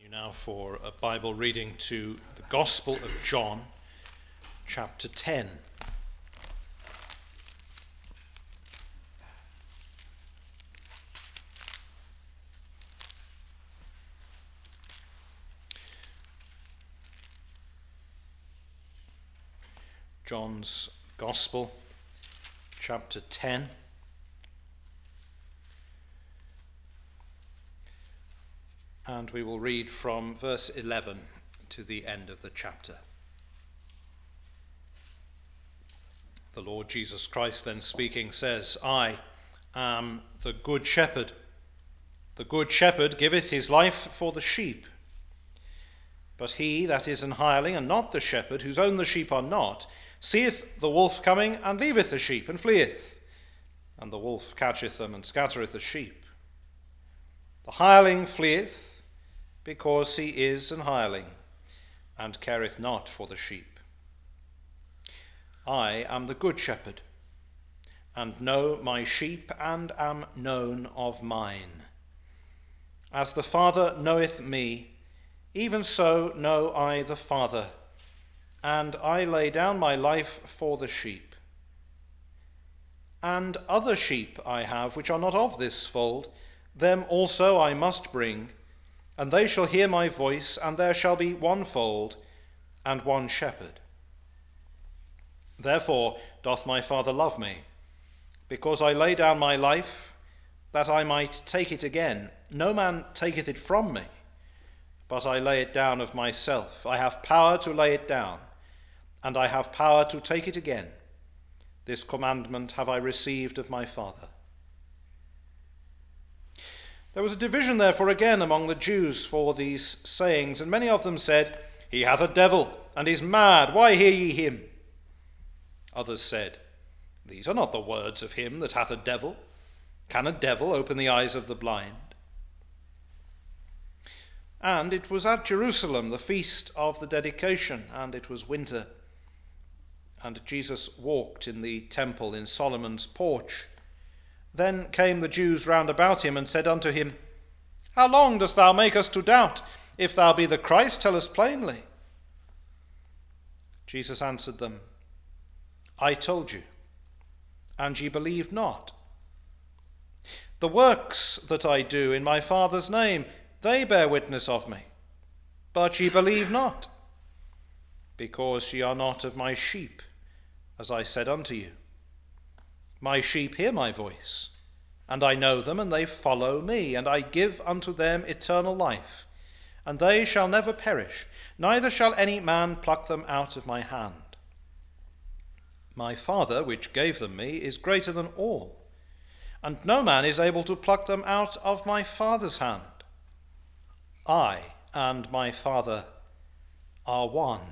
Now for a Bible reading to the Gospel of John, chapter 10. John's Gospel, chapter 10. And we will read from verse 11 to the end of the chapter. The Lord Jesus Christ then speaking says, I am the good shepherd. The good shepherd giveth his life for the sheep. But he that is an hireling, and not the shepherd, whose own the sheep are not, seeth the wolf coming, and leaveth the sheep, and fleeth. And the wolf catcheth them, and scattereth the sheep. The hireling fleeth, because he is an hireling, and careth not for the sheep. I am the good shepherd, and know my sheep, and am known of mine. As the Father knoweth me, even so know I the Father, and I lay down my life for the sheep. And other sheep I have, which are not of this fold, them also I must bring, and they shall hear my voice, and there shall be one fold and one shepherd. Therefore doth my Father love me, because I lay down my life, that I might take it again. No man taketh it from me, but I lay it down of myself. I have power to lay it down, and I have power to take it again. This commandment have I received of my Father. There was a division therefore again among the Jews for these sayings, and many of them said, He hath a devil, and is mad. Why hear ye him? Others said, These are not the words of him that hath a devil. Can a devil open the eyes of the blind? And it was at Jerusalem, the feast of the dedication, and it was winter. And Jesus walked in the temple in Solomon's porch. Then came the Jews round about him, and said unto him, How long dost thou make us to doubt? If thou be the Christ, tell us plainly. Jesus answered them, I told you, and ye believe not. The works that I do in my Father's name, they bear witness of me, but ye believe not, because ye are not of my sheep, as I said unto you. My sheep hear my voice, and I know them, and they follow me, and I give unto them eternal life, and they shall never perish, neither shall any man pluck them out of my hand. My Father, which gave them me, is greater than all, and no man is able to pluck them out of my Father's hand. I and my Father are one.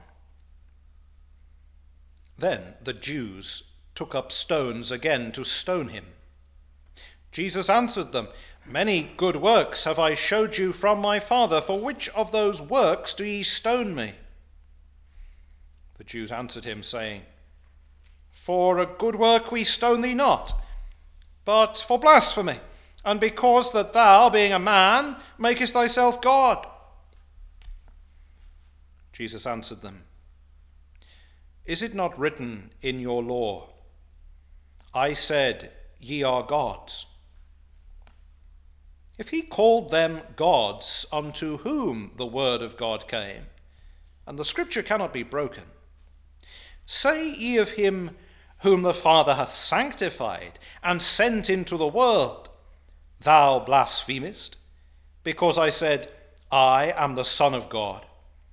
Then the Jews took up stones again to stone him. Jesus answered them, Many good works have I showed you from my Father. For which of those works do ye stone me? The Jews answered him, saying, For a good work we stone thee not, but for blasphemy, and because that thou, being a man, makest thyself God. Jesus answered them, Is it not written in your law, I said, Ye are gods? If he called them gods, unto whom the word of God came, and the scripture cannot be broken, say ye of him whom the Father hath sanctified and sent into the world, Thou blasphemest, because I said, I am the Son of God.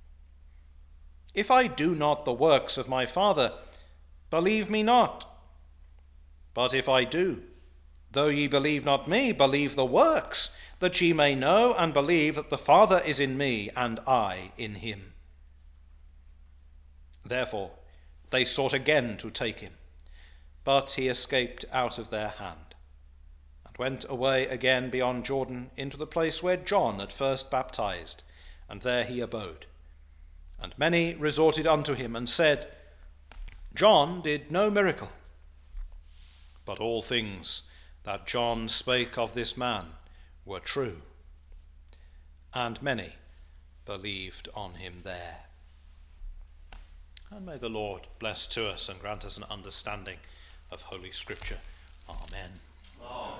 If I do not the works of my Father, believe me not. But if I do, though ye believe not me, believe the works, that ye may know and believe that the Father is in me, and I in him. Therefore they sought again to take him, but he escaped out of their hand, and went away again beyond Jordan into the place where John at first baptized, and there he abode. And many resorted unto him, and said, John did no miracle, but all things that John spake of this man were true. And many believed on him there. And may the Lord bless to us and grant us an understanding of Holy Scripture. Amen. Amen.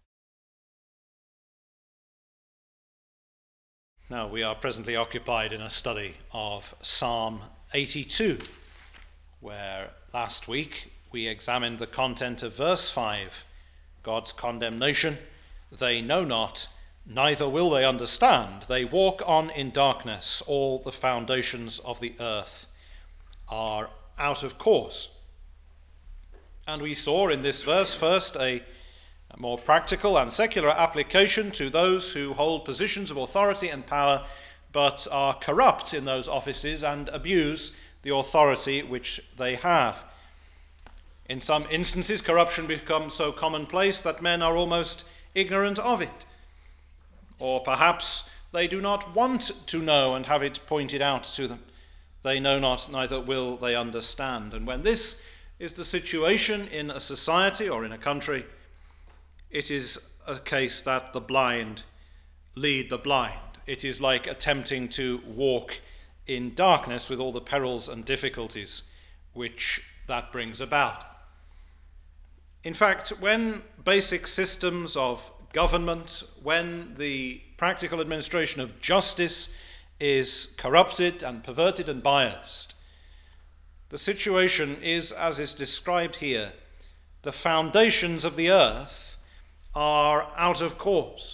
Now we are presently occupied in a study of Psalm 82, where last week we examined the content of verse 5, God's condemnation. They know not, neither will they understand. They walk on in darkness. All the foundations of the earth are out of course. And we saw in this verse first a more practical and secular application to those who hold positions of authority and power, but are corrupt in those offices and abuse the authority which they have. In some instances, corruption becomes so commonplace that men are almost ignorant of it. Or perhaps they do not want to know and have it pointed out to them. They know not, neither will they understand. And when this is the situation in a society or in a country, it is a case that the blind lead the blind. It is like attempting to walk in darkness with all the perils and difficulties which that brings about. In fact, when basic systems of government, when the practical administration of justice is corrupted and perverted and biased, the situation is, as is described here, the foundations of the earth are out of course.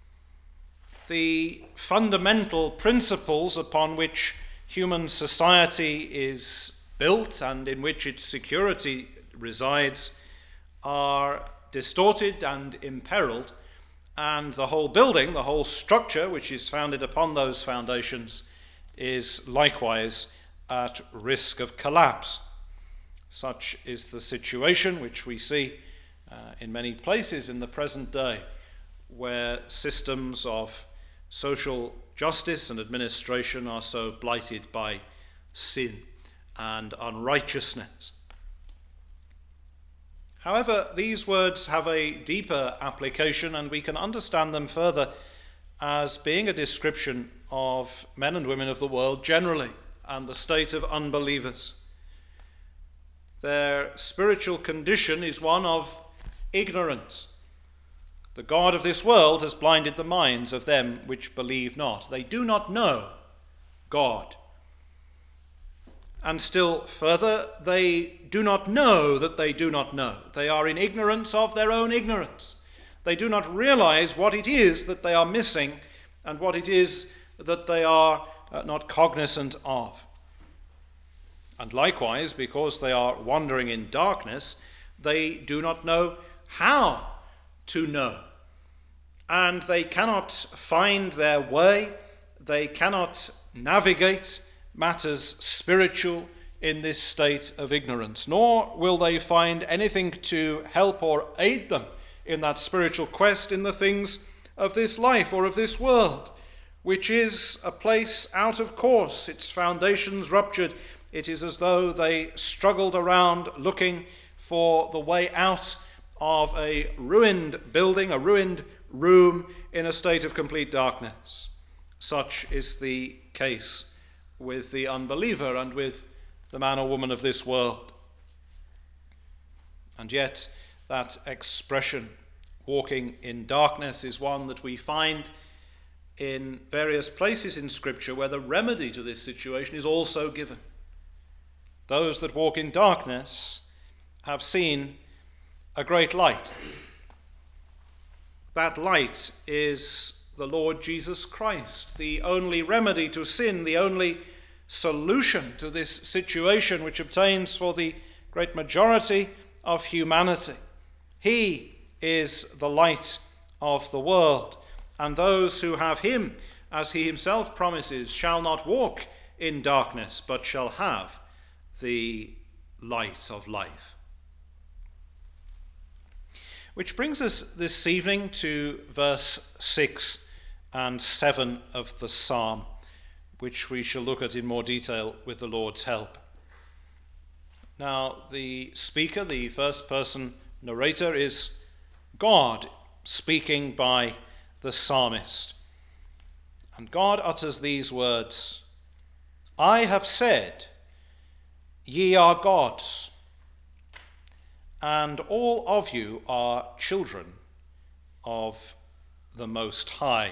The fundamental principles upon which human society is built and in which its security resides are distorted and imperiled, and the whole building, the whole structure which is founded upon those foundations is likewise at risk of collapse. Such is the situation which we see in many places in the present day, where systems of social justice and administration are so blighted by sin and unrighteousness. However, these words have a deeper application, and we can understand them further as being a description of men and women of the world generally and the state of unbelievers. Their spiritual condition is one of ignorance. The God of this world has blinded the minds of them which believe not. They do not know God. And still further, they do not know that they do not know. They are in ignorance of their own ignorance. They do not realize what it is that they are missing and what it is that they are not cognizant of. And likewise, because they are wandering in darkness, they do not know how to know. And they cannot find their way. They cannot navigate matters spiritual in this state of ignorance, nor will they find anything to help or aid them in that spiritual quest in the things of this life or of this world, which is a place out of course, its foundations ruptured. It is as though they struggled around looking for the way out of a ruined building, a ruined room in a state of complete darkness. Such is the case with the unbeliever and with the man or woman of this world. And yet that expression, walking in darkness, is one that we find in various places in Scripture where the remedy to this situation is also given. Those that walk in darkness have seen a great light. That light is the Lord Jesus Christ, the only remedy to sin, the only solution to this situation which obtains for the great majority of humanity. He is the light of the world, and those who have him, as he himself promises, shall not walk in darkness, but shall have the light of life. Which brings us this evening to verse 6 and 7 of the psalm, which we shall look at in more detail with the Lord's help. Now, the speaker, the first person narrator, is God speaking by the psalmist. And God utters these words, I have said, ye are gods, and all of you are children of the Most High.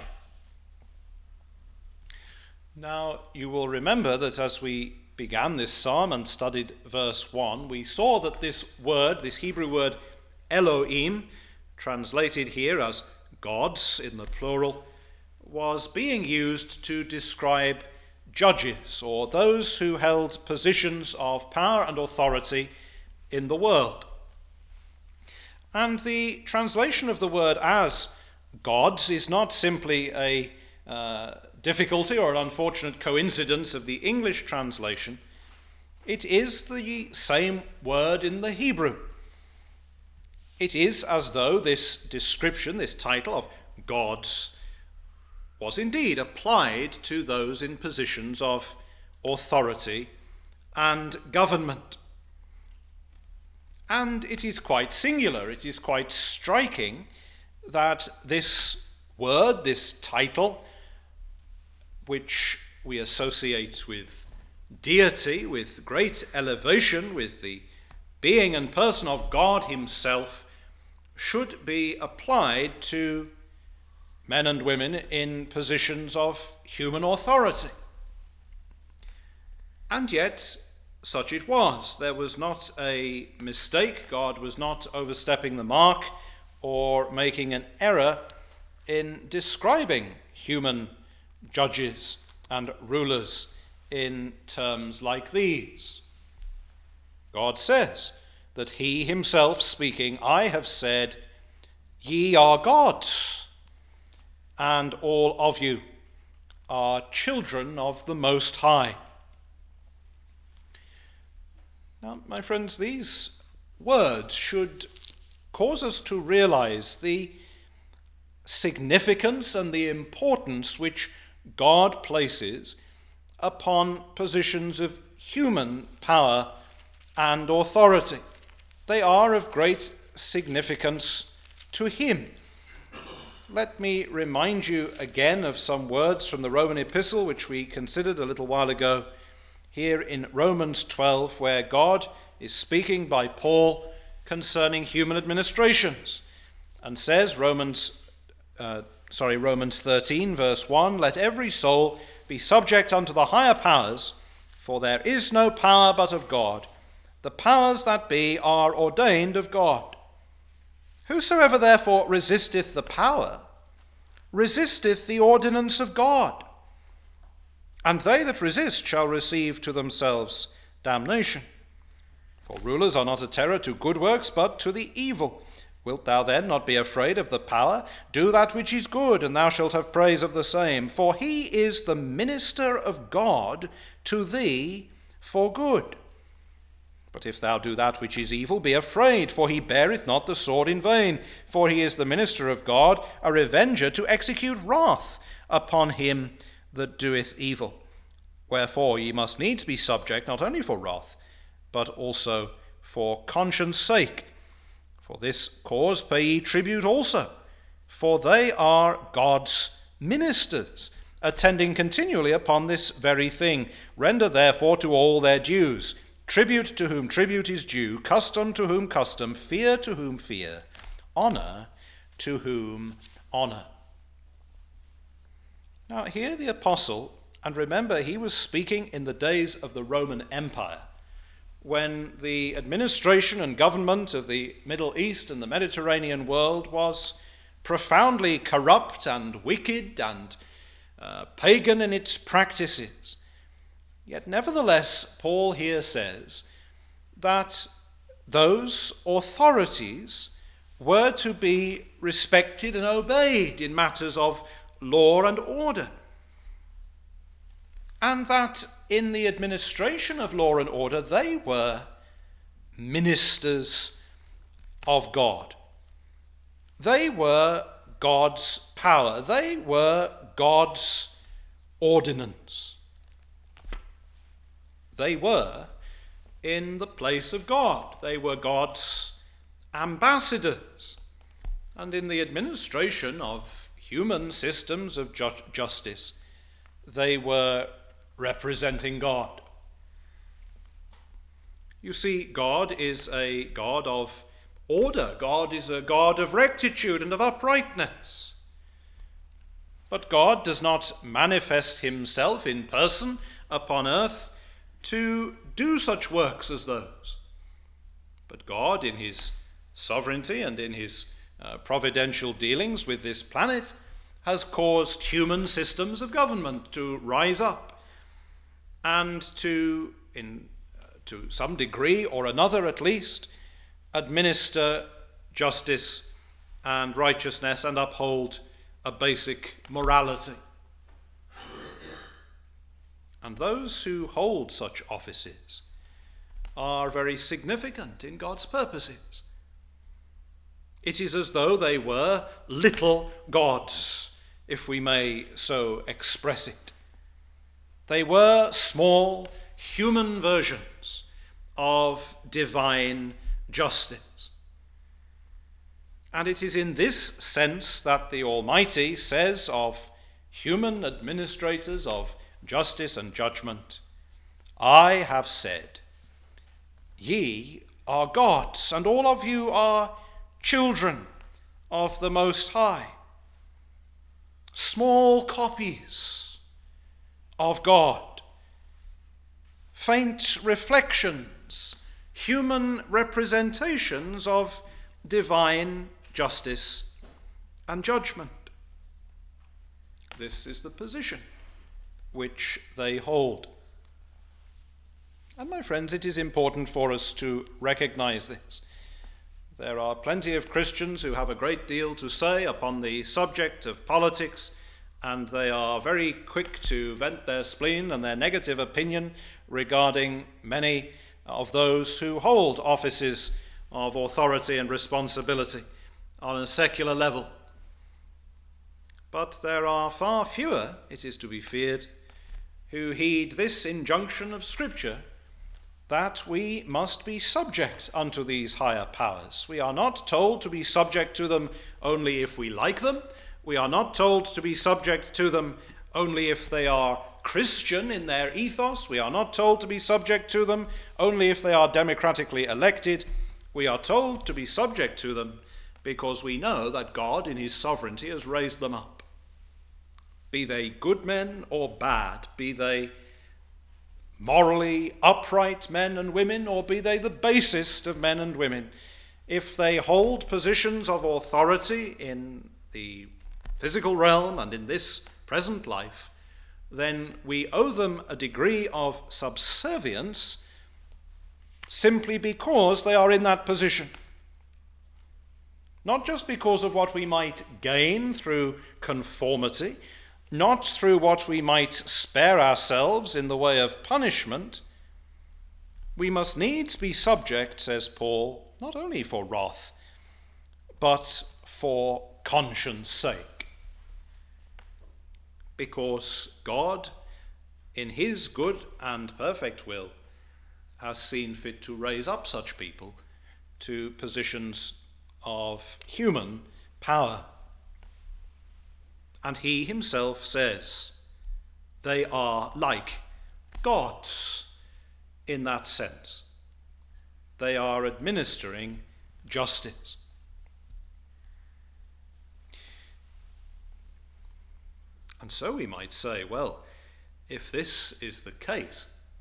Now, you will remember that as we began this psalm and studied verse 1, we saw that this word, this Hebrew word Elohim, translated here as gods in the plural, was being used to describe judges or those who held positions of power and authority in the world. And the translation of the word as gods is not simply a difficulty or an unfortunate coincidence of the English translation. It is the same word in the Hebrew. It is as though this description, this title of gods, was indeed applied to those in positions of authority and government. And it is quite singular, it is quite striking that this word, this title, which we associate with deity, with great elevation, with the being and person of God himself, should be applied to men and women in positions of human authority. And yet, such it was. There was not a mistake. God was not overstepping the mark or making an error in describing human judges and rulers in terms like these. God says that he himself speaking, I have said, ye are gods, and all of you are children of the Most High. Now, my friends, these words should cause us to realize the significance and the importance which God places upon positions of human power and authority. They are of great significance to him. Let me remind you again of some words from the Roman epistle which we considered a little while ago, here in Romans 12, where God is speaking by Paul concerning human administrations, and says, Romans 13, verse 1, let every soul be subject unto the higher powers, for there is no power but of God. The powers that be are ordained of God. Whosoever therefore resisteth the power, resisteth the ordinance of God. And they that resist shall receive to themselves damnation. For rulers are not a terror to good works, but to the evil. Wilt thou then not be afraid of the power? Do that which is good, and thou shalt have praise of the same. For he is the minister of God to thee for good. But if thou do that which is evil, be afraid, for he beareth not the sword in vain. For he is the minister of God, a revenger to execute wrath upon him that doeth evil. Wherefore ye must needs be subject, not only for wrath, but also for conscience sake. For this cause pay ye tribute also, for they are God's ministers, attending continually upon this very thing. Render therefore to all their dues, tribute to whom tribute is due, custom to whom custom, fear to whom fear, honor to whom honor. Now here the apostle, and remember he was speaking in the days of the Roman Empire, when the administration and government of the Middle East and the Mediterranean world was profoundly corrupt and wicked and pagan in its practices. Yet nevertheless, Paul here says that those authorities were to be respected and obeyed in matters of law and order. And that in the administration of law and order, they were ministers of God. They were God's power. They were God's ordinance. They were in the place of God. They were God's ambassadors. And in the administration of human systems of justice, they were representing God. You see, God is a God of order. God is a God of rectitude and of uprightness. But God does not manifest himself in person upon earth to do such works as those. But God, in his sovereignty and in his providential dealings with this planet, has caused human systems of government to rise up and to some degree or another at least, administer justice and righteousness and uphold a basic morality. And those who hold such offices are very significant in God's purposes. It is as though they were little gods, if we may so express it. They were small human versions of divine justice. And it is in this sense that the Almighty says of human administrators of justice and judgment, I have said, ye are gods, and all of you are children of the Most High. Small copies of God, faint reflections, human representations of divine justice and judgment. This is the position which they hold. And my friends, it is important for us to recognize this. There are plenty of Christians who have a great deal to say upon the subject of politics, and they are very quick to vent their spleen and their negative opinion regarding many of those who hold offices of authority and responsibility on a secular level. But there are far fewer, it is to be feared, who heed this injunction of Scripture, that we must be subject unto these higher powers. We are not told to be subject to them only if we like them. We are not told to be subject to them only if they are Christian in their ethos. We are not told to be subject to them only if they are democratically elected. We are told to be subject to them because we know that God in his sovereignty has raised them up. Be they good men or bad, be they morally upright men and women, or be they the basest of men and women, if they hold positions of authority in the physical realm and in this present life, then we owe them a degree of subservience simply because they are in that position. Not just because of what we might gain through conformity, not through what we might spare ourselves in the way of punishment. We must needs be subject, says Paul, not only for wrath, but for conscience sake. Because God, in his good and perfect will, has seen fit to raise up such people to positions of human power. And he himself says they are like gods in that sense. They are administering justice. And so we might say, well, if this is the case,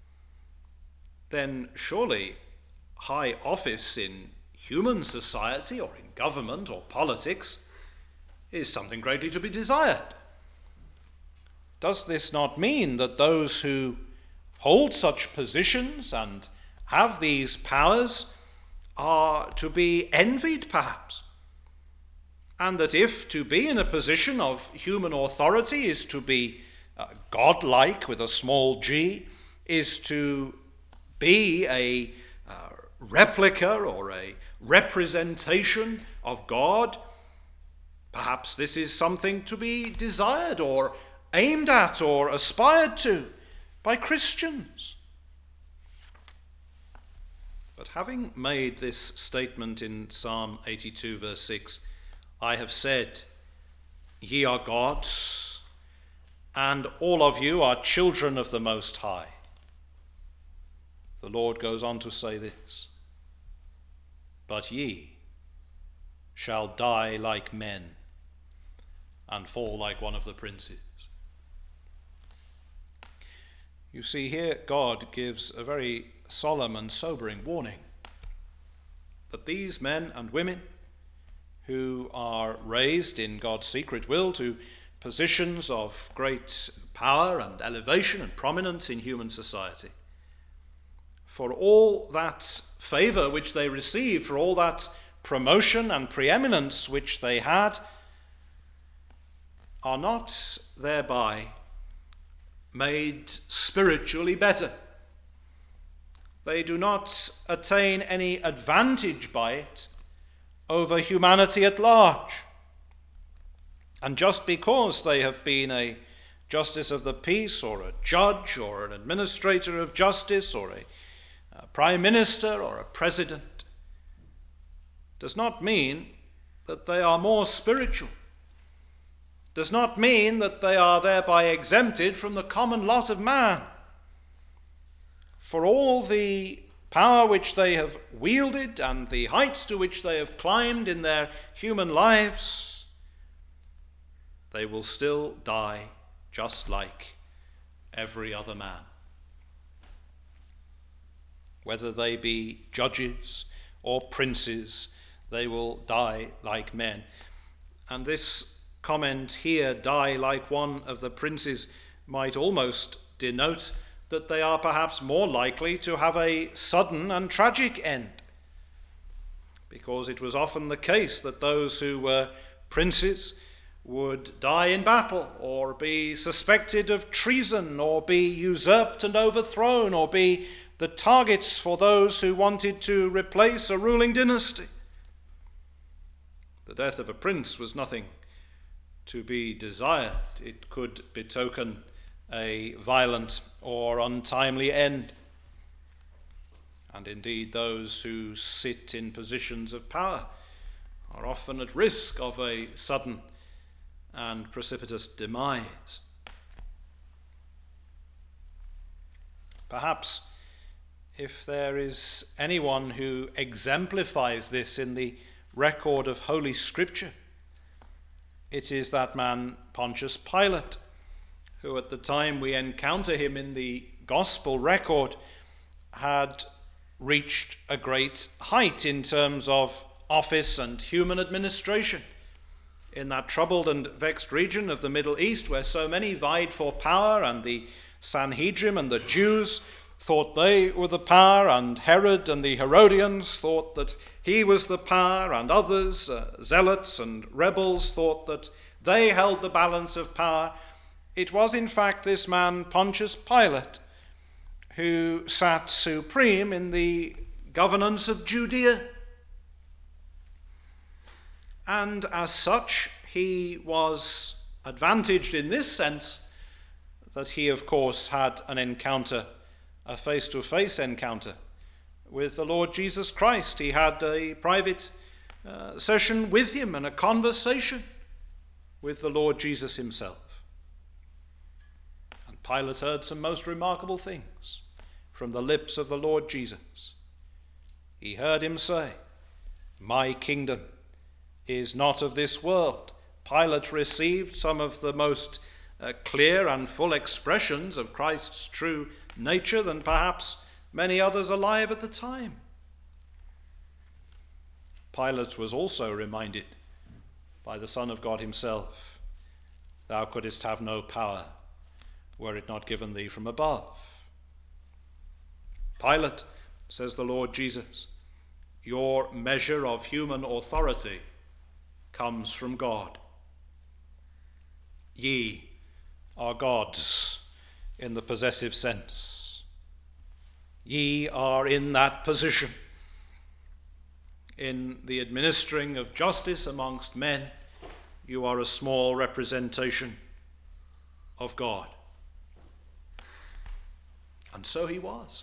then surely high office in human society or in government or politics is something greatly to be desired. Does this not mean that those who hold such positions and have these powers are to be envied, perhaps? And that if to be in a position of human authority is to be godlike with a small g, is to be a replica or a representation of God, perhaps this is something to be desired or aimed at or aspired to by Christians. But having made this statement in Psalm 82 verse 6, I have said, ye are gods, and all of you are children of the Most High. The Lord goes on to say this, but ye shall die like men and fall like one of the princes. You see, here God gives a very solemn and sobering warning that these men and women who are raised in God's secret will to positions of great power and elevation and prominence in human society, for all that favor which they received, for all that promotion and preeminence which they had, are not thereby made spiritually better. They do not attain any advantage by it over humanity at large. And just because they have been a justice of the peace or a judge or an administrator of justice or a prime minister or a president does not mean that they are more spiritual, does not mean that they are thereby exempted from the common lot of man. For all the power which they have wielded and the heights to which they have climbed in their human lives, they will still die just like every other man. Whether they be judges or princes, they will die like men. And this comment here, die like one of the princes, might almost denote that they are perhaps more likely to have a sudden and tragic end, because it was often the case that those who were princes would die in battle, or be suspected of treason, or be usurped and overthrown, or be the targets for those who wanted to replace a ruling dynasty. The death of a prince was nothing to be desired. It could betoken a violent or untimely end. And indeed, those who sit in positions of power are often at risk of a sudden and precipitous demise. Perhaps if there is anyone who exemplifies this in the record of Holy Scripture, it is that man Pontius Pilate, who at the time we encounter him in the gospel record had reached a great height in terms of office and human administration in that troubled and vexed region of the Middle East, where so many vied for power, and the Sanhedrin and the Jews thought they were the power, and Herod and the Herodians thought that he was the power, and others, zealots and rebels, thought that they held the balance of power. It was in fact this man Pontius Pilate who sat supreme in the governance of Judea. And as such, he was advantaged in this sense that he, of course, had an encounter, a face-to-face encounter with the Lord Jesus Christ. He had a private session with him and a conversation with the Lord Jesus himself. And Pilate heard some most remarkable things from the lips of the Lord Jesus. He heard him say, "My kingdom is not of this world." Pilate received some of the most clear and full expressions of Christ's true nature than perhaps many others alive at the time. Pilate was also reminded by the Son of God himself, "Thou couldst have no power were it not given thee from above." Pilate, says the Lord Jesus, "Your measure of human authority comes from God. Ye are gods in the possessive sense. Ye are in that position. In the administering of justice amongst men, you are a small representation of God." And so he was.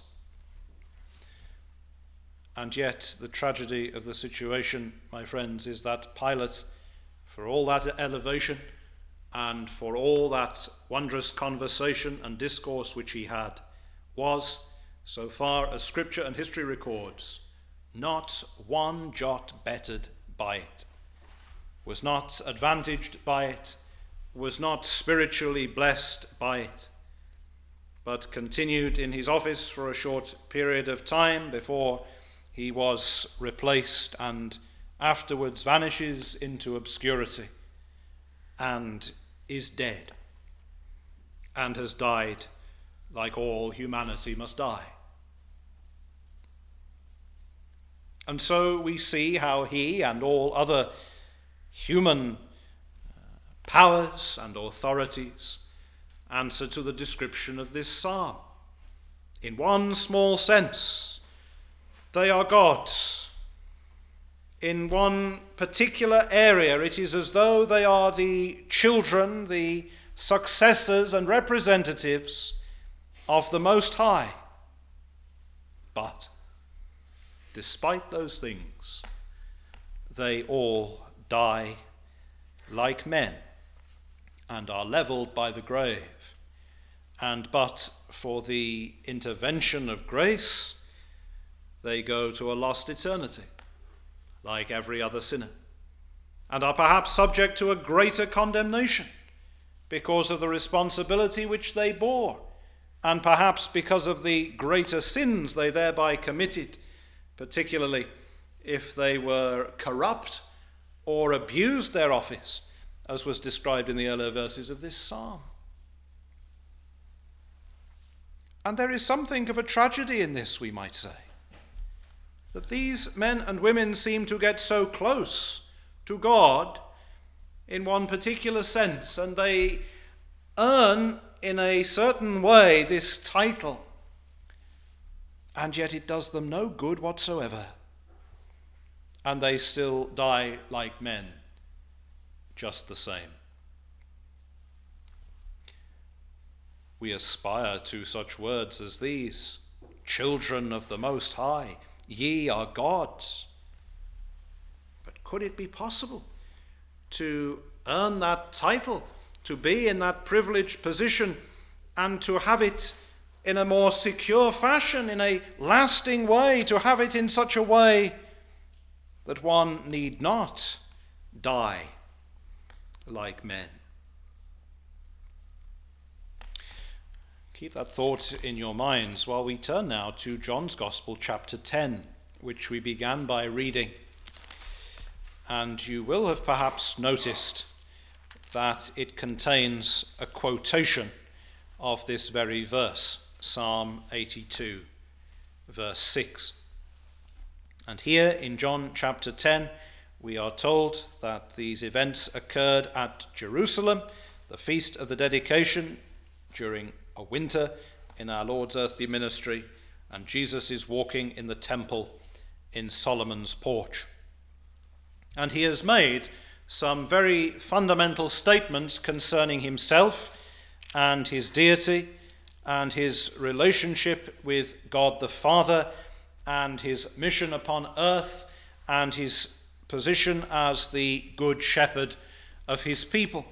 And yet the tragedy of the situation, my friends, is that Pilate, for all that elevation and for all that wondrous conversation and discourse which he had, was, so far as Scripture and history records, not one jot bettered by it, was not advantaged by it, was not spiritually blessed by it, but continued in his office for a short period of time before he was replaced and afterwards vanishes into obscurity and is dead and has died like all humanity must die. And so we see how he and all other human powers and authorities answer to the description of this psalm. In one small sense, they are God's. In one particular area, it is as though they are the children, the successors and representatives of the Most High. But despite those things, they all die like men and are levelled by the grave. And but for the intervention of grace, they go to a lost eternity, like every other sinner, and are perhaps subject to a greater condemnation because of the responsibility which they bore, and perhaps because of the greater sins they thereby committed, particularly if they were corrupt or abused their office, as was described in the earlier verses of this psalm. And there is something of a tragedy in this, we might say, that these men and women seem to get so close to God in one particular sense, and they earn in a certain way this title, and yet it does them no good whatsoever, and they still die like men just the same. We aspire to such words as these: children of the Most High, ye are God's. But could it be possible to earn that title, to be in that privileged position, and to have it in a more secure fashion, in a lasting way, to have it in such a way that one need not die like men? Keep that thought in your minds while we turn now to John's Gospel, chapter 10, which we began by reading. And you will have perhaps noticed that it contains a quotation of this very verse, Psalm 82, verse 6. And here in John chapter 10, we are told that these events occurred at Jerusalem, the feast of the dedication, during a winter in our Lord's earthly ministry, and Jesus is walking in the temple in Solomon's porch. And he has made some very fundamental statements concerning himself and his deity and his relationship with God the Father and his mission upon earth and his position as the good shepherd of his people.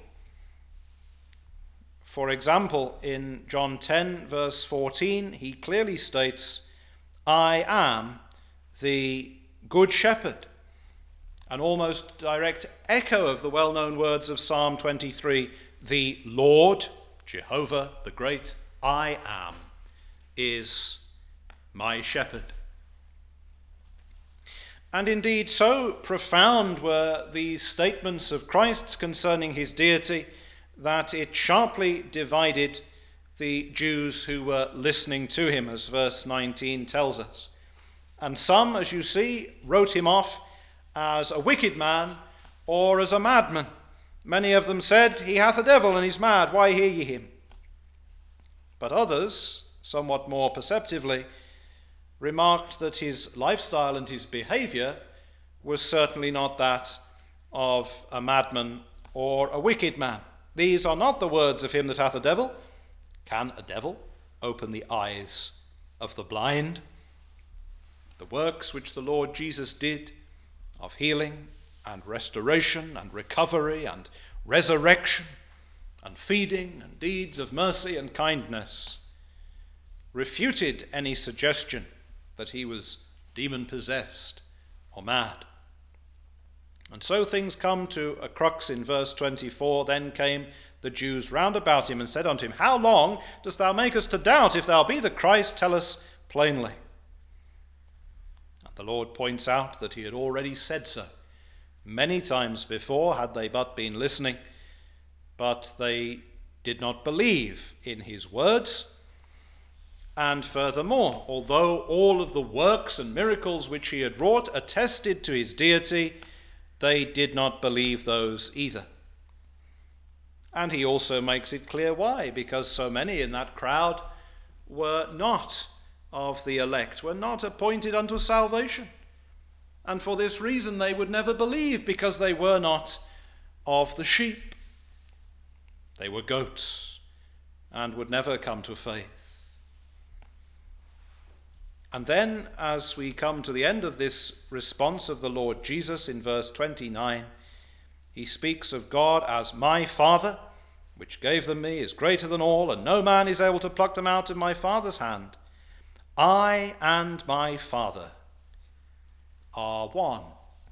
For example, in John 10, verse 14, he clearly states, I am the good shepherd. An almost direct echo of the well-known words of Psalm 23, the Lord, Jehovah, the great I am, is my shepherd. And indeed, so profound were these statements of Christ's concerning his deity that it sharply divided the Jews who were listening to him, as verse 19 tells us. And some, as you see, wrote him off as a wicked man or as a madman. Many of them said, he hath a devil and is mad, why hear ye him? But others, somewhat more perceptively, remarked that his lifestyle and his behavior was certainly not that of a madman or a wicked man. These are not the words of him that hath a devil. Can a devil open the eyes of the blind? The works which the Lord Jesus did of healing and restoration and recovery and resurrection and feeding and deeds of mercy and kindness, refuted any suggestion that he was demon-possessed or mad. And so things come to a crux in verse 24. Then came the Jews round about him and said unto him, How long dost thou make us to doubt? If thou be the Christ, tell us plainly. And the Lord points out that he had already said so many times before, had they but been listening. But they did not believe in his words. And furthermore, although all of the works and miracles which he had wrought attested to his deity, they did not believe those either. And he also makes it clear why, because so many in that crowd were not of the elect, were not appointed unto salvation. And for this reason they would never believe, because they were not of the sheep. They were goats and would never come to faith. And then, as we come to the end of this response of the Lord Jesus in verse 29, he speaks of God as my Father, which gave them me, is greater than all, and no man is able to pluck them out of my Father's hand. I and my Father are one.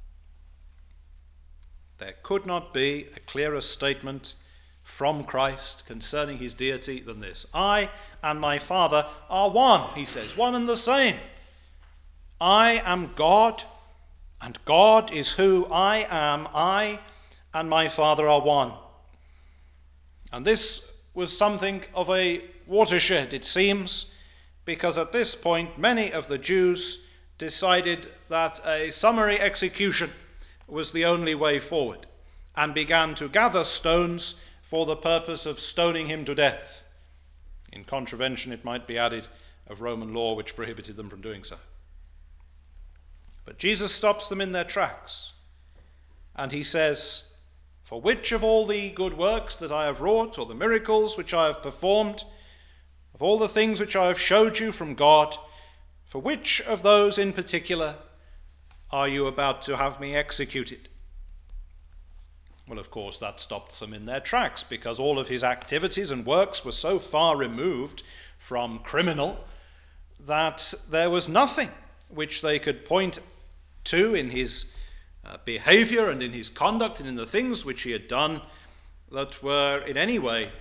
There could not be a clearer statement from Christ concerning his deity than this. I and my Father are one, he says, one and the same. I am God, and God is who I am. I and my Father are one. And this was something of a watershed, it seems, because at this point many of the Jews decided that a summary execution was the only way forward, and began to gather stones for the purpose of stoning him to death, in contravention, it might be added, of Roman law which prohibited them from doing so. But Jesus stops them in their tracks, and he says, For which of all the good works that I have wrought, or the miracles which I have performed, of all the things which I have showed you from God, for which of those in particular are you about to have me executed? Well, of course, that stopped them in their tracks, because all of his activities and works were so far removed from criminal that there was nothing which they could point to in his behavior and in his conduct and in the things which he had done that were in any way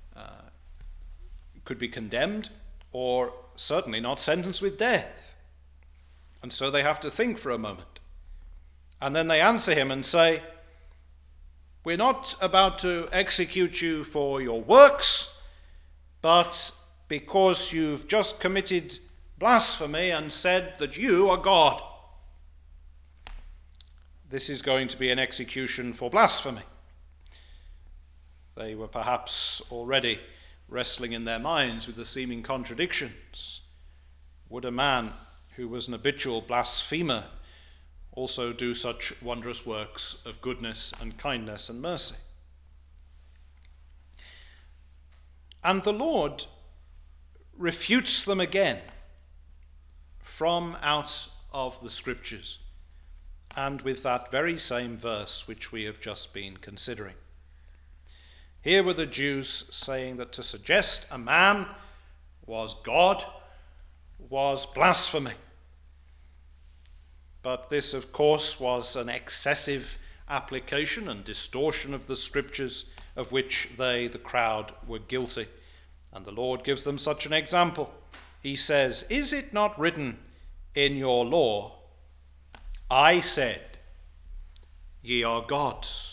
could be condemned, or certainly not sentenced with death. And so they have to think for a moment. And then they answer him and say, We're not about to execute you for your works, but because you've just committed blasphemy and said that you are God. This is going to be an execution for blasphemy. They were perhaps already wrestling in their minds with the seeming contradictions. Would a man who was an habitual blasphemer also do such wondrous works of goodness and kindness and mercy? And the Lord refutes them again from out of the Scriptures, and with that very same verse which we have just been considering. Here were the Jews saying that to suggest a man was God was blasphemy. But this, of course, was an excessive application and distortion of the Scriptures of which they, the crowd, were guilty. And the Lord gives them such an example. He says, Is it not written in your law, I said, ye are gods?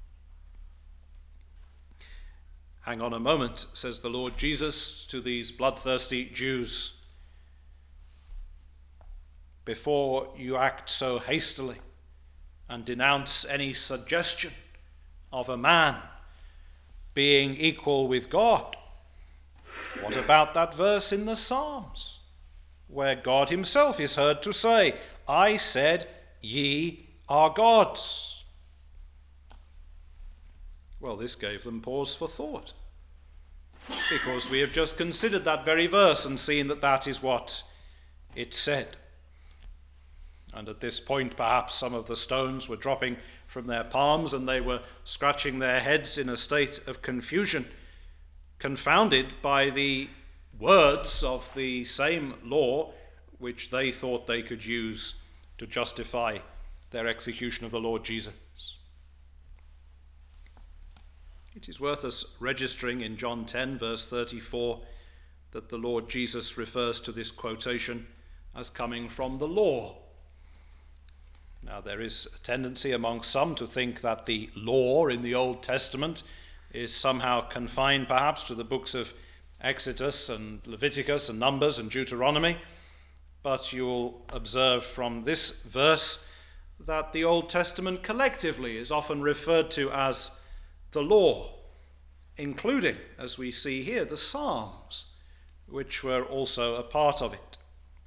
Hang on a moment, says the Lord Jesus to these bloodthirsty Jews. Before you act so hastily and denounce any suggestion of a man being equal with God, what about that verse in the Psalms where God himself is heard to say, I said, ye are gods? Well, this gave them pause for thought, because we have just considered that very verse and seen that that is what it said. And at this point, perhaps some of the stones were dropping from their palms and they were scratching their heads in a state of confusion confounded by the words of the same law which they thought they could use to justify their execution of the Lord Jesus. It is worth us registering in John 10, verse 34, that the Lord Jesus refers to this quotation as coming from the law. Now, there is a tendency among some to think that the law in the Old Testament is somehow confined perhaps to the books of Exodus and Leviticus and Numbers and Deuteronomy, but you'll observe from this verse that the Old Testament collectively is often referred to as the law, including, as we see here, the Psalms, which were also a part of it.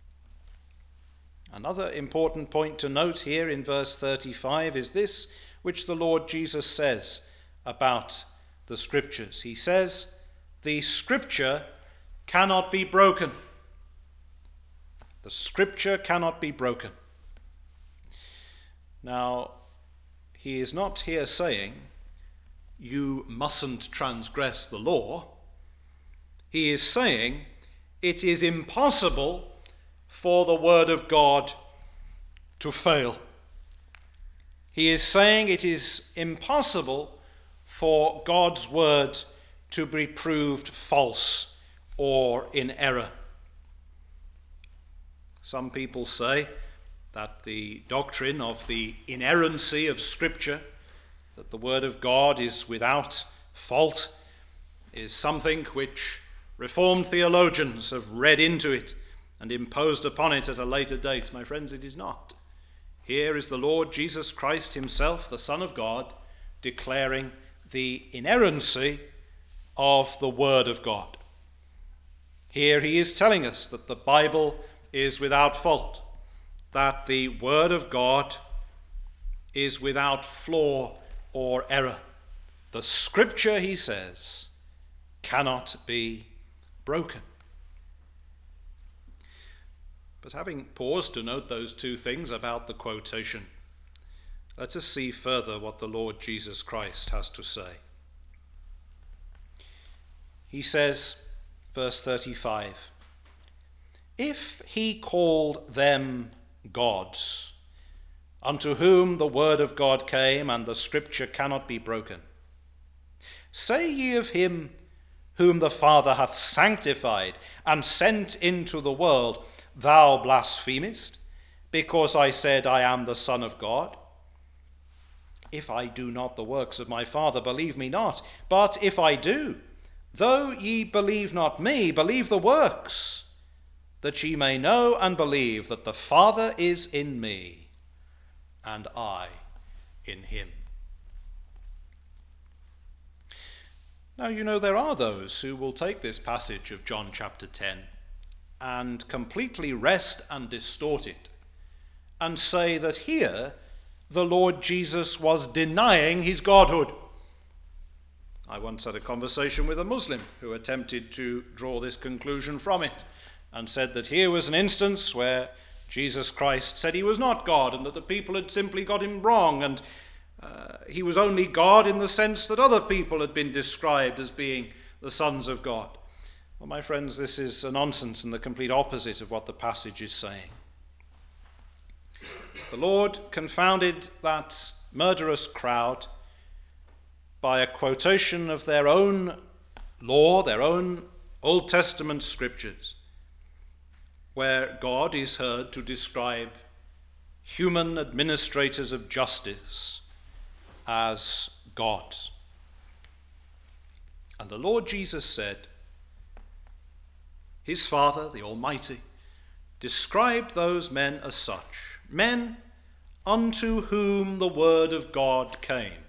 Another important point to note here in verse 35 is this, which the Lord Jesus says about the Scriptures. He says, "The Scripture cannot be broken." The Scripture cannot be broken. Now, he is not here saying, you mustn't transgress the law. He is saying, it is impossible for the Word of God to fail. He is saying it is impossible for God's Word to be proved false or in error. Some people say that the doctrine of the inerrancy of Scripture, that the Word of God is without fault, is something which Reformed theologians have read into it and imposed upon it at a later date. My friends, it is not. Here is the Lord Jesus Christ himself, the Son of God, declaring the inerrancy of the Word of God. Here he is telling us that the Bible is without fault, that the Word of God is without flaw or error. The Scripture, he says, cannot be broken. But having paused to note those two things about the quotation, let us see further what the Lord Jesus Christ has to say. He says, verse 35, "If he called them gods, unto whom the word of God came, and the Scripture cannot be broken, say ye of him whom the Father hath sanctified and sent into the world, Thou blasphemest, because I said, I am the Son of God? If I do not the works of my Father, believe me not. But if I do, though ye believe not me, believe the works, that ye may know and believe that the Father is in me, and I in him." Now, you know, there are those who will take this passage of John chapter 10 and completely wrest and distort it, and say that here the Lord Jesus was denying his godhood. I once had a conversation with a Muslim who attempted to draw this conclusion from it, and said that here was an instance where Jesus Christ said he was not God, and that the people had simply got him wrong, and he was only God in the sense that other people had been described as being the sons of God. Well, my friends, this is a nonsense and the complete opposite of what the passage is saying. The Lord confounded that murderous crowd by a quotation of their own law, their own Old Testament scriptures, where God is heard to describe human administrators of justice as gods. And the Lord Jesus said, his Father, the Almighty, described those men as such, men unto whom the word of God came.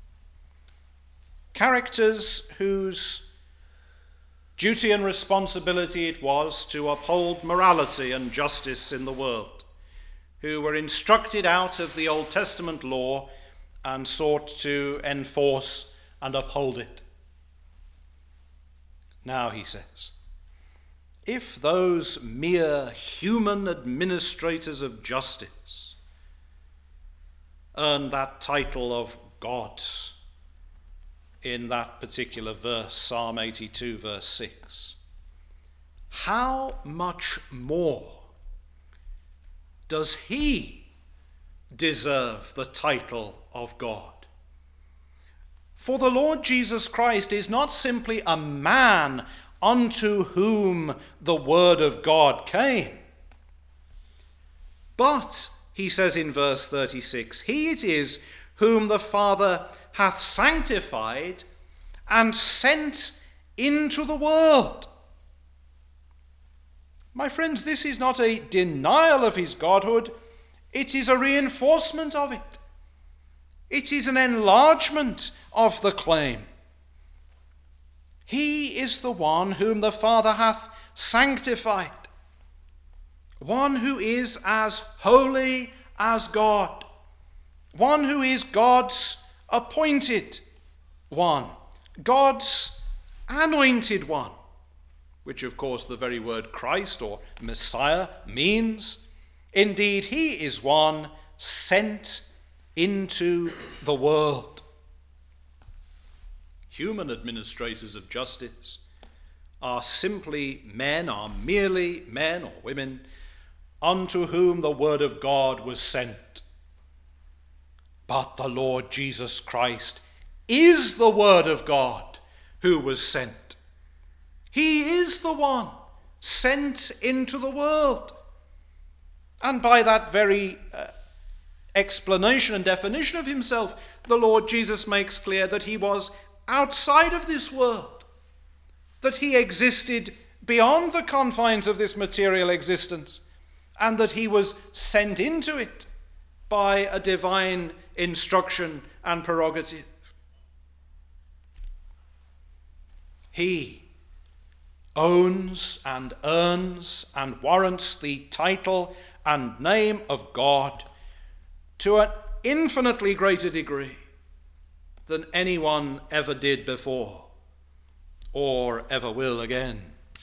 Characters whose duty and responsibility it was to uphold morality and justice in the world, who were instructed out of the Old Testament law and sought to enforce and uphold it. Now, he says, if those mere human administrators of justice earn that title of gods in that particular verse, Psalm 82, verse 6. How much more does he deserve the title of God? For the Lord Jesus Christ is not simply a man unto whom the word of God came, but, he says in verse 36, he it is whom the Father hath sanctified and sent into the world. My friends, this is not a denial of his godhood, it is a reinforcement of it. It is an enlargement of the claim. He is the one whom the Father hath sanctified, one who is as holy as God, one who is God's appointed one, God's anointed one, which of course the very word Christ or Messiah means. Indeed, he is one sent into the world. Human administrators of justice are merely men or women unto whom the word of God was sent. But the Lord Jesus Christ is the word of God who was sent. He is the one sent into the world. And by that very explanation and definition of himself, the Lord Jesus makes clear that he was outside of this world, that he existed beyond the confines of this material existence, and that he was sent into it by a divine instruction and prerogative. He owns and earns and warrants the title and name of God to an infinitely greater degree than anyone ever did before or ever will again.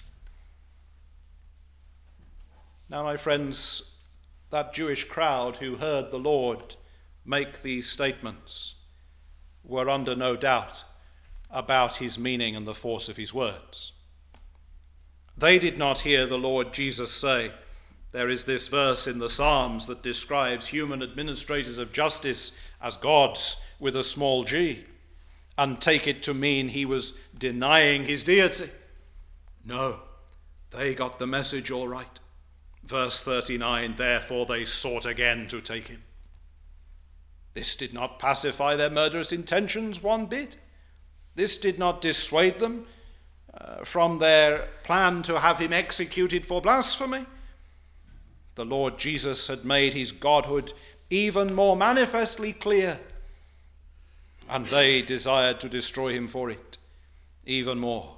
Now, my friends, that Jewish crowd who heard the Lord make these statements were under no doubt about his meaning and the force of his words. They did not hear the Lord Jesus say, there is this verse in the Psalms that describes human administrators of justice as gods with a small g, and take it to mean he was denying his deity. No, they got the message all right. Verse 39, therefore they sought again to take him. This did not pacify their murderous intentions one bit. This did not dissuade them from their plan to have him executed for blasphemy. The Lord Jesus had made his godhood even more manifestly clear, and they desired to destroy him for it even more.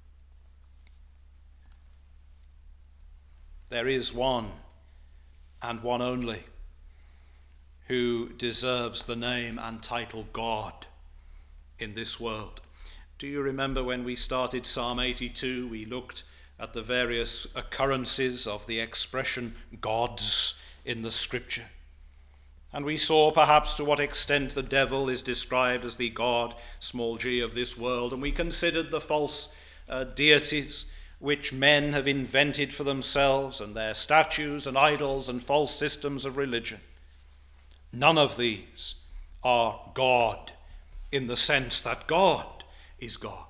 There is one, and one only, who deserves the name and title God in this world. Do you remember when we started Psalm 82, we looked at the various occurrences of the expression gods in the scripture? And we saw perhaps to what extent the devil is described as the god, small g, of this world, and we considered the false deities which men have invented for themselves, and their statues and idols and false systems of religion. None of these are God in the sense that God is God.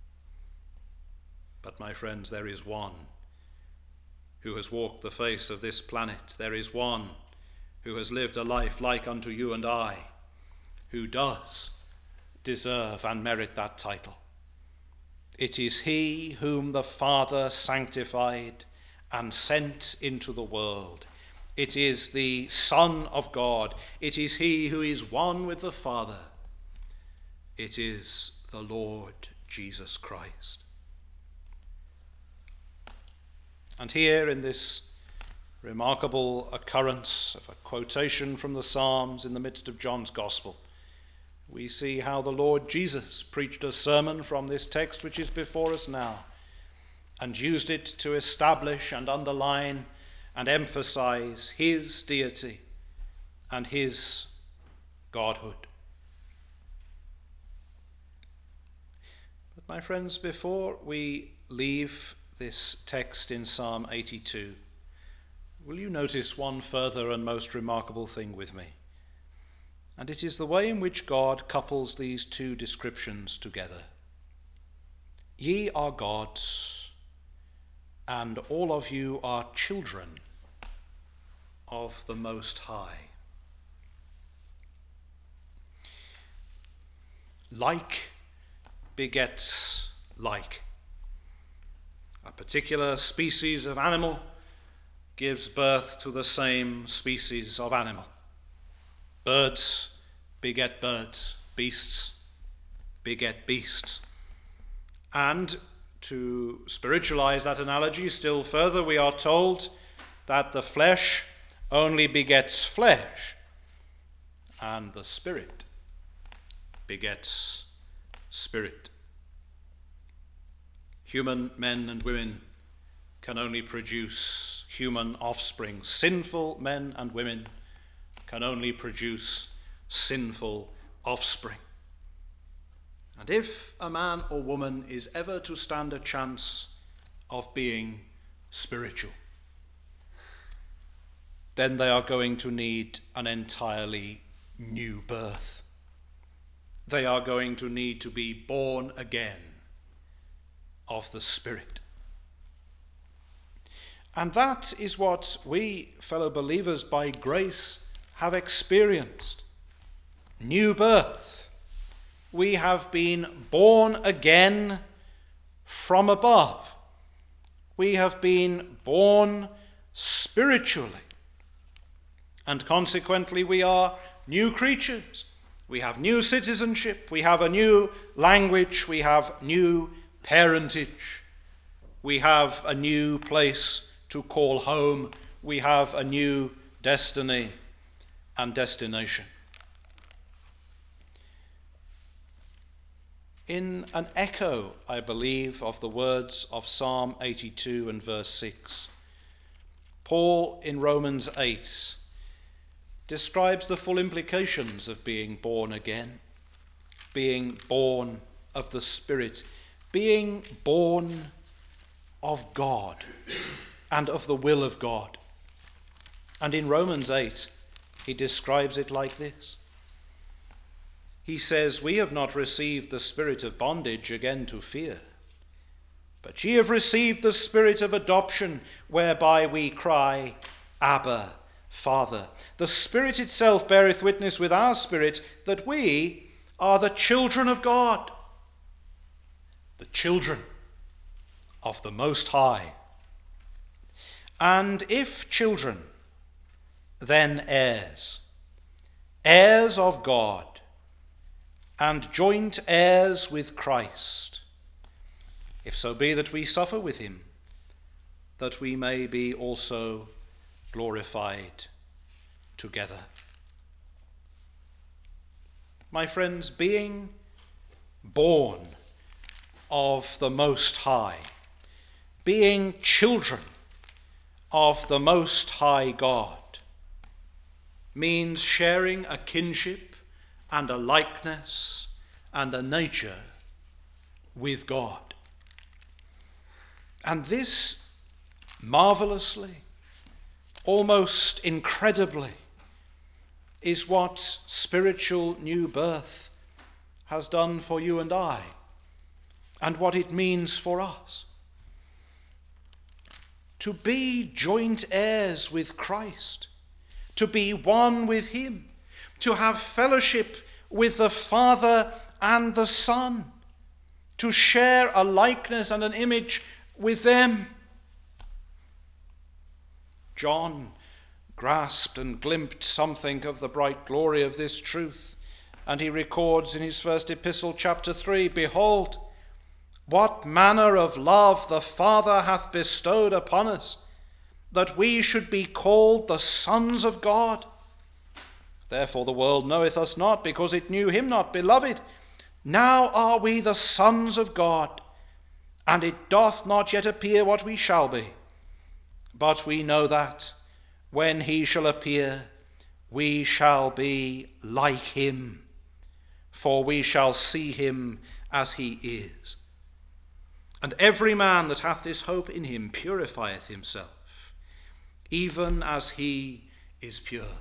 But my friends, there is one who has walked the face of this planet. There is one who has lived a life like unto you and I, who does deserve and merit that title. It is he whom the Father sanctified and sent into the world. It is the Son of God. It is he who is one with the Father. It is the Lord Jesus Christ. And here in this remarkable occurrence of a quotation from the Psalms in the midst of John's Gospel, we see how the Lord Jesus preached a sermon from this text which is before us now, and used it to establish and underline and emphasize his deity and his godhood. But my friends, before we leave this text in Psalm 82, will you notice one further and most remarkable thing with me? And it is the way in which God couples these two descriptions together. Ye are gods, and all of you are children of the Most High. Like begets like. A particular species of animal gives birth to the same species of animal. Birds beget birds, beasts beget beasts. And to spiritualize that analogy still further, we are told that the flesh only begets flesh, and the spirit begets spirit. Human men and women can only produce human offspring. Sinful men and women can only produce sinful offspring. And if a man or woman is ever to stand a chance of being spiritual, then they are going to need an entirely new birth. They are going to need to be born again of the Spirit. And that is what we, fellow believers, by grace have experienced. New birth. We have been born again from above. We have been born spiritually. And consequently, we are new creatures. We have new citizenship. We have a new language. We have new parentage. We have a new place to call home. We have a new destiny and destination. In an echo, I believe, of the words of Psalm 82 and verse 6, Paul in Romans 8 describes the full implications of being born again, being born of the Spirit, being born of God and of the will of God. And in Romans 8, he describes it like this. He says, we have not received the spirit of bondage again to fear, but ye have received the spirit of adoption, whereby we cry, Abba, Father. The Spirit itself beareth witness with our spirit that we are the children of God, the children of the Most High. And if children, then heirs, heirs of God, and joint heirs with Christ, if so be that we suffer with him, that we may be also glorified together. My friends, being born of the Most High, being children of the Most High God, means sharing a kinship and a likeness and a nature with God. And this marvelously, almost incredibly, is what spiritual new birth has done for you and I, and what it means for us. To be joint heirs with Christ, to be one with him, to have fellowship with the Father and the Son, to share a likeness and an image with them. John grasped and glimpsed something of the bright glory of this truth, and he records in his first epistle, chapter 3, Behold, what manner of love the Father hath bestowed upon us, that we should be called the sons of God. Therefore the world knoweth us not, because it knew him not. Beloved, now are we the sons of God, and it doth not yet appear what we shall be. But we know that, when he shall appear, we shall be like him, for we shall see him as he is. And every man that hath this hope in him purifieth himself, even as he is pure.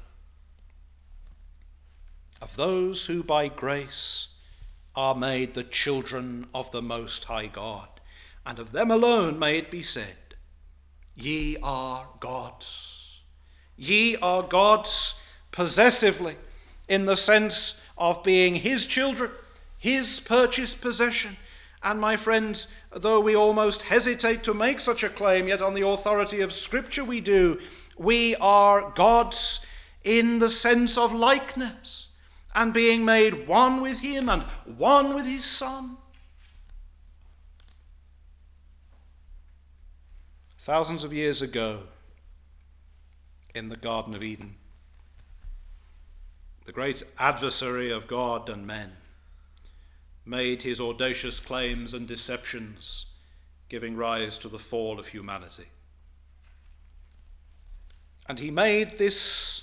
Of those who by grace are made the children of the Most High God, and of them alone may it be said, Ye are God's. Ye are God's possessively, in the sense of being his children, his purchased possession. And my friends, though we almost hesitate to make such a claim, yet on the authority of Scripture we do, we are God's in the sense of likeness, and being made one with him and one with his Son. Thousands of years ago, in the Garden of Eden, the great adversary of God and men made his audacious claims and deceptions, giving rise to the fall of humanity. And he made this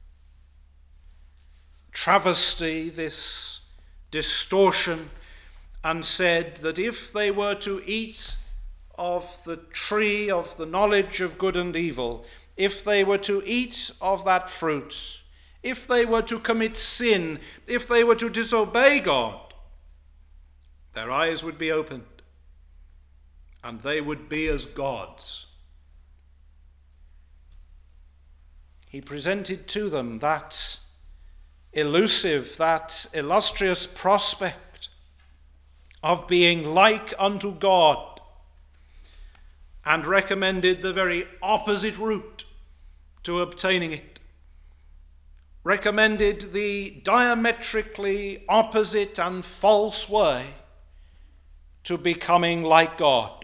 travesty, this distortion, and said that if they were to eat of the tree of the knowledge of good and evil, if they were to eat of that fruit, if they were to commit sin, if they were to disobey God, their eyes would be opened, and they would be as gods. He presented to them that elusive, that illustrious prospect of being like unto God, and recommended the very opposite route to obtaining it. Recommended the diametrically opposite and false way to becoming like God.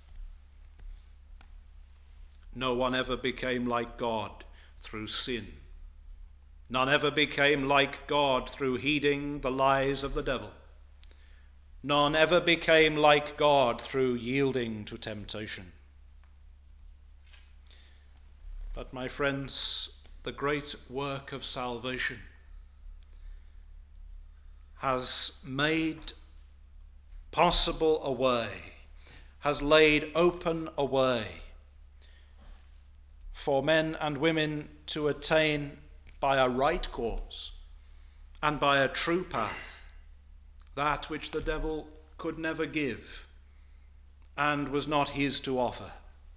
No one ever became like God through sin. None ever became like God through heeding the lies of the devil. None ever became like God through yielding to temptation. But my friends, the great work of salvation has made possible a way, has laid open a way for men and women to attain by a right course and by a true path that which the devil could never give and was not his to offer.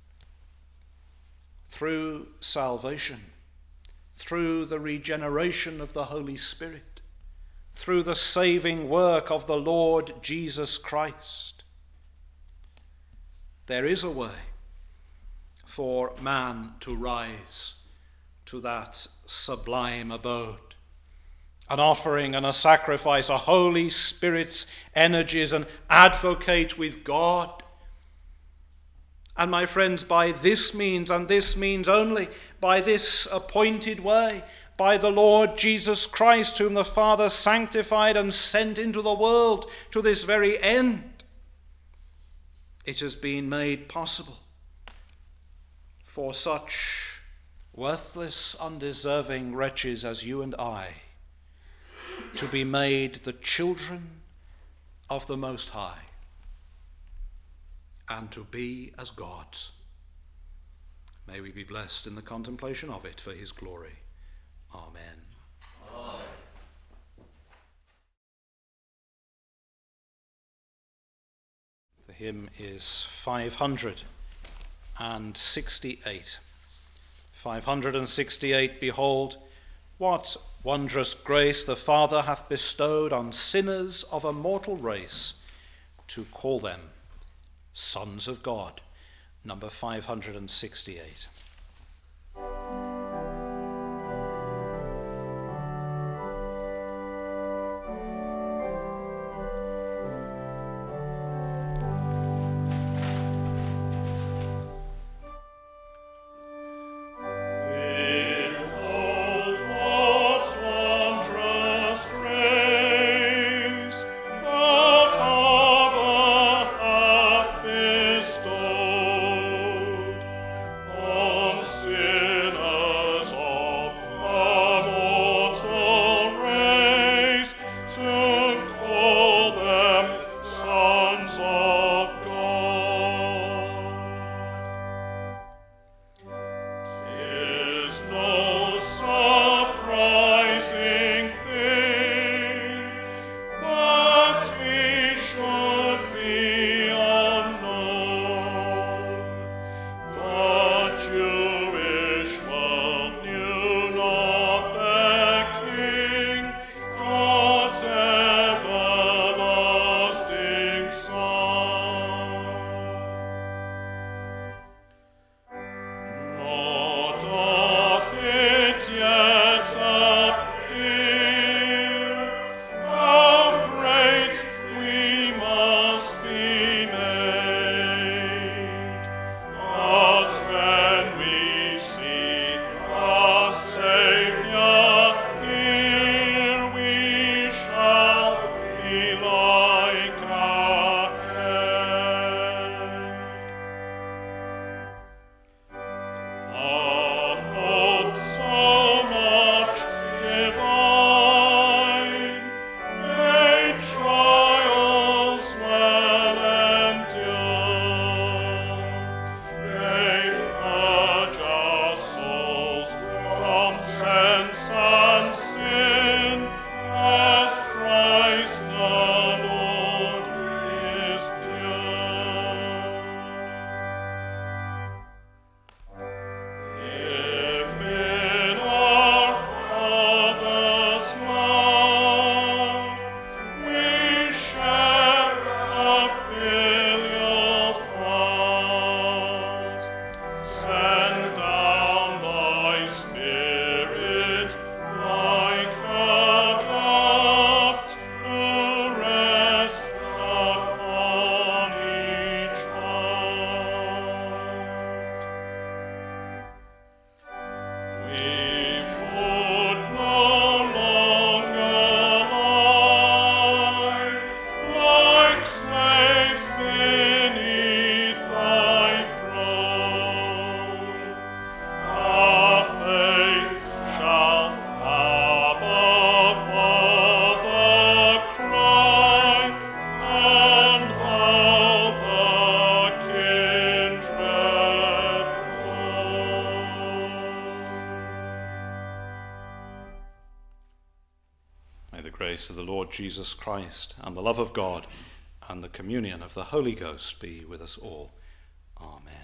Through salvation, through the regeneration of the Holy Spirit, through the saving work of the Lord Jesus Christ, there is a way for man to rise to that sublime abode, an offering and a sacrifice, a Holy Spirit's energies, and advocate with God. And my friends, by this means, and this means only, by this appointed way, by the Lord Jesus Christ, whom the Father sanctified and sent into the world to this very end, it has been made possible for such worthless, undeserving wretches as you and I to be made the children of the Most High and to be as gods. May we be blessed in the contemplation of it for his glory. Amen. Amen. The hymn is 568. 568, behold, what wondrous grace the Father hath bestowed on sinners of a mortal race, to call them sons of God. Number 568. Oh grace of the Lord Jesus Christ, and the love of God, and the communion of the Holy Ghost be with us all. Amen.